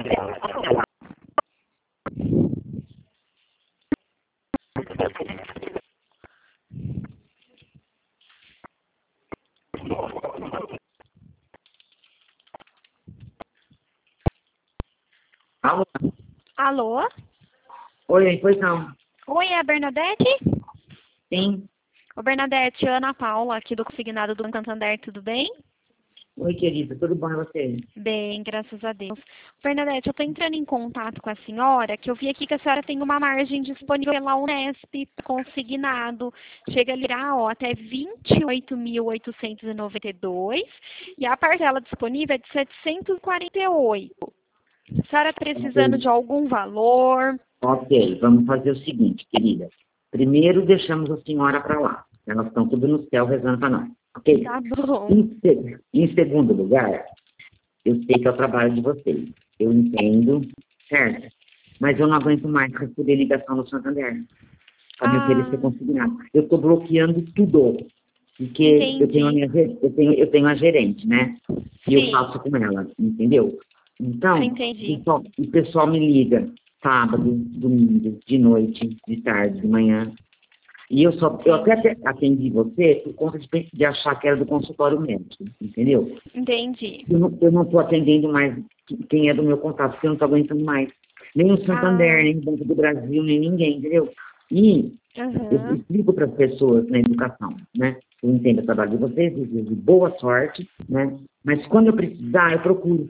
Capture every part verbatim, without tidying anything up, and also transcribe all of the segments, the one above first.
Alô? Alô? Oi, pois não. Oi, é a Bernadette? Sim. Ô, Bernadette, Ana Paula, aqui do Consignado do Banco Santander, tudo bem? Oi, querida, tudo bom e você? Bem, graças a Deus. Bernadette, eu estou entrando em contato com a senhora, que eu vi aqui que a senhora tem uma margem disponível pela Unesp, consignado. Chega a lirar, ó, até vinte e oito mil oitocentos e noventa e dois e a parcela disponível é de setecentos e quarenta e oito. A senhora está precisando de algum valor? Ok, vamos fazer o seguinte, querida. Primeiro, deixamos a senhora para lá. Elas estão tudo no céu rezando para nós. Ok? Tá bom. Em, se- em segundo lugar, eu sei que é o trabalho de vocês. Eu entendo, certo? Mas eu não aguento mais receber ligação no Santander para me oferecer Ah, consignado. Eu estou bloqueando tudo. Porque eu tenho, a entendi. minha, ge- eu, tenho, eu tenho a gerente, né? E eu Sim, faço com ela, entendeu? Então, o entendi. pessoal, o pessoal me liga sábado, domingo, de noite, de tarde, de manhã. E eu só, eu até Entendi. até atendi você por conta de, pe- de achar que era do consultório médico, entendeu? Entendi. Eu não, eu não estou atendendo mais quem é do meu contato, porque eu não estou aguentando mais. Nem o Santander, Ah, nem o Banco do Brasil, nem ninguém, entendeu? E eu aham. explico para as pessoas na educação, né? Eu entendo o trabalho de vocês, desejo boa sorte, né? Mas quando eu precisar, eu procuro.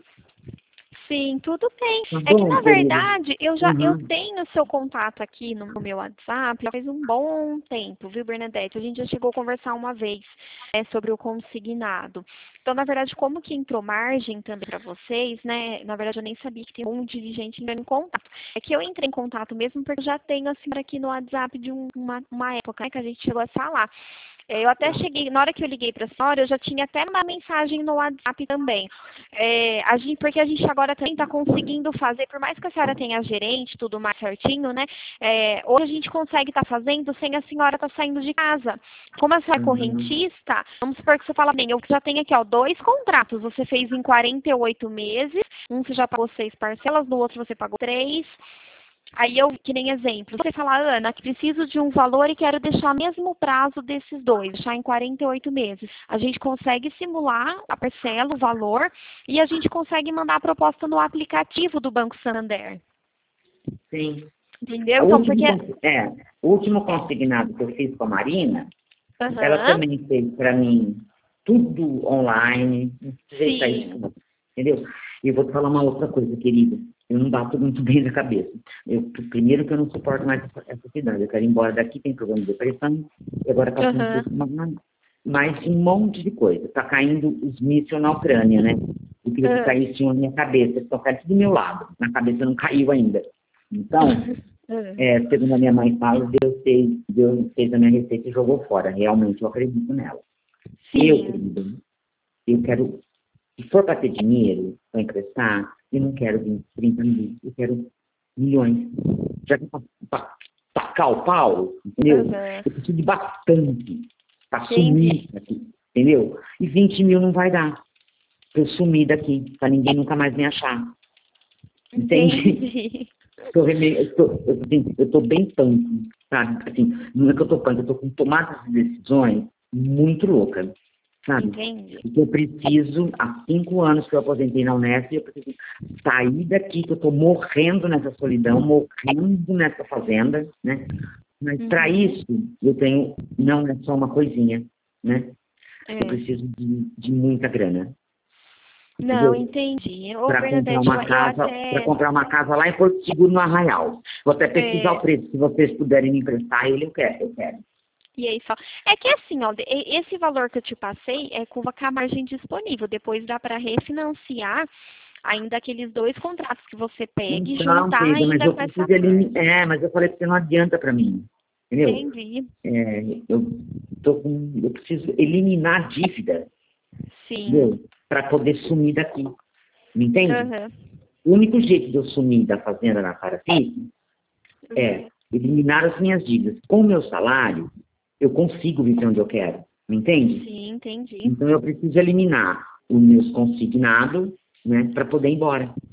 Sim, tudo bem. Tá É que bom, na querido? verdade eu já eu Uhum. tenho seu contato aqui no, no meu WhatsApp já faz um bom tempo, viu, Bernadette? A gente já chegou a conversar uma vez é, sobre o consignado. Então, na verdade, como que entrou margem também para vocês, né? Na verdade, eu nem sabia que tem um monte de gente entrando em contato. É que eu entrei em contato mesmo porque eu já tenho a senhora aqui no WhatsApp de um- uma, uma época, né, que a gente chegou a falar. É, Eu até cheguei, na hora que eu liguei para a senhora, eu já tinha até uma mensagem no WhatsApp também. É, a gente, porque a gente agora também está conseguindo fazer, por mais que a senhora tenha gerente, tudo mais certinho, né? É, hoje a gente consegue estar fazendo sem a senhora estar saindo de casa. Como a senhora é Uhum. correntista, vamos supor que você fala bem, eu já tenho aqui, ó, dois contratos. Você fez em quarenta e oito meses, um você já pagou seis parcelas, no outro você pagou três. Aí eu, que nem exemplo, você fala, Ana, que preciso de um valor e quero deixar o mesmo prazo desses dois, deixar em quarenta e oito meses. A gente consegue simular a parcela, o valor, e a gente consegue mandar a proposta no aplicativo do Banco Santander. Sim. Entendeu? O Então, último, porque... cons- é, o último consignado que eu fiz com a Marina, ela Aham, também fez para mim tudo online, não precisei sair de sim. casa, entendeu? E eu vou te falar uma outra coisa, querida. Eu não bato muito bem na cabeça. Eu, primeiro que eu não suporto mais essa, essa cidade. Eu quero ir embora daqui, tem problema de depressão, e agora passando por Aham, uma, mais um monte de coisa. Tá caindo os mísseis na Ucrânia, né? Eu queria que aham. caísse um na minha cabeça, que estão caindo do meu lado. Na cabeça não caiu ainda. Então, Aham. é, segundo a minha mãe fala, Deus fez, Deus fez a minha receita e jogou fora. Realmente, eu acredito nela. Eu, Sim, querida, eu quero, se for para ter dinheiro, para emprestar, eu não quero vinte, trinta mil, eu quero milhões. Já que para tacar o pau, entendeu? aham. Eu preciso de bastante para sumir Entendi. aqui, entendeu? E vinte mil não vai dar para eu sumir daqui, para ninguém nunca mais me achar. Entende? Entendi. Tô reme- eu tô, eu, assim, eu tô bem tanto, sabe? Assim, não é que eu tô punk, eu tô com tomadas de decisões muito loucas, sabe? Entendi. Porque eu preciso, há cinco anos que eu aposentei na Unesp, eu preciso sair daqui, que eu tô morrendo nessa solidão, morrendo nessa fazenda, né? Mas para Uhum. isso, eu tenho, não é só uma coisinha, né? Eu É. preciso de, de muita grana, Não, entendeu? entendi. Ô, Para comprar Bernadette, eu, uma eu casa, para até. comprar uma casa lá em Porto Seguro, no Arraial. Vou até pesquisar o É, preço, se vocês puderem me emprestar ele, eu quero, eu quero. e aí só. É que assim, ó, e- esse valor que eu te passei é com a margem disponível. Depois dá para refinanciar ainda aqueles dois contratos que você pega e Então, juntar querida, mas ainda eu com essa preciso eliminar, margem. é, mas eu falei que você não adianta para mim, entendeu? Entendi. É, eu, tô com, eu preciso eliminar a dívida, Sim. entendeu? Para poder sumir daqui, me entende? Aham. O único jeito de eu sumir da fazenda na Paraty Aham. é eliminar as minhas dívidas. Com o meu salário, eu consigo viver onde eu quero, me entende? Sim, entendi. Então, eu preciso eliminar os meus consignados, né, para poder ir embora.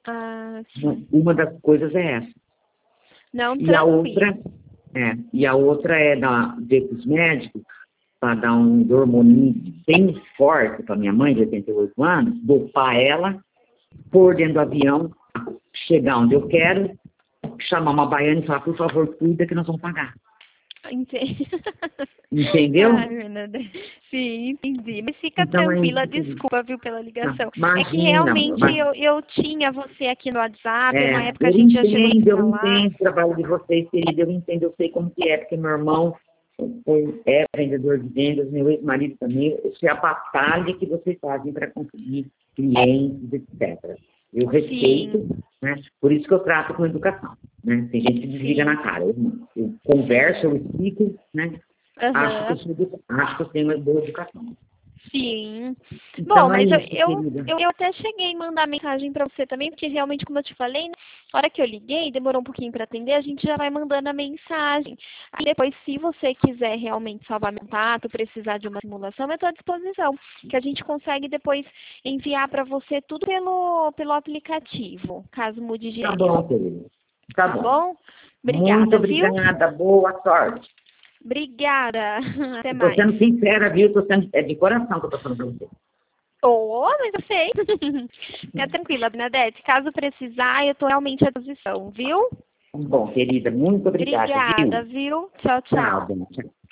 Ah, sim. Uma das coisas é essa. Não, E a tranquilo. outra é, e a outra é dar, ver com os médicos para dar um hormônio bem forte para minha mãe, de oitenta e oito anos, dopar ela, pôr dentro do avião, chegar onde eu quero, chamar uma baiana e falar, por favor, cuida que nós vamos pagar. Entendi. Entendeu? Ai, Bernadette. Sim, entendi. Mas fica Então, é tranquila, isso. desculpa, viu, pela ligação. Imagina, é que realmente mas, eu, eu tinha você aqui no WhatsApp, é, uma época a eu gente já chegou entendo, a eu falar. entendo o trabalho de vocês, querida, eu entendo, eu sei como que é, porque meu irmão foi, é vendedor de vendas, meu ex-marido também, eu sei a batalha que vocês fazem para conseguir clientes, etcétera. Eu respeito, Sim. né? Por isso que eu trato com educação, né? Tem gente que desliga Sim. na cara. Eu, eu converso, eu explico, né? Acho, que eu Aham. sou edu- acho que eu tenho uma boa educação. Sim. Então, Bom, é mas eu, isso, eu, querida. eu, eu até cheguei a mandar mensagem para você também, porque realmente, como eu te falei, né, na hora que eu liguei, demorou um pouquinho para atender, a gente já vai mandando a mensagem. Aí depois, se você quiser realmente salvar meu contato, precisar de uma simulação, eu estou à disposição, que a gente consegue depois enviar para você tudo pelo, pelo aplicativo, caso mude de Tá gênero. bom, querida. Tá Tá bom. bom? Muito Obrigada, viu? obrigada, boa sorte. Obrigada. Até Estou mais. sendo sincera, viu? Tô sendo, é de coração que eu estou falando para você. Oh, mas eu sei. Fica tranquila, Bernadette. Caso precisar, eu estou realmente à disposição, viu? Bom, querida, muito obrigada, Obrigada, viu? viu? Tchau, Tchau, tchau. dona. Tchau.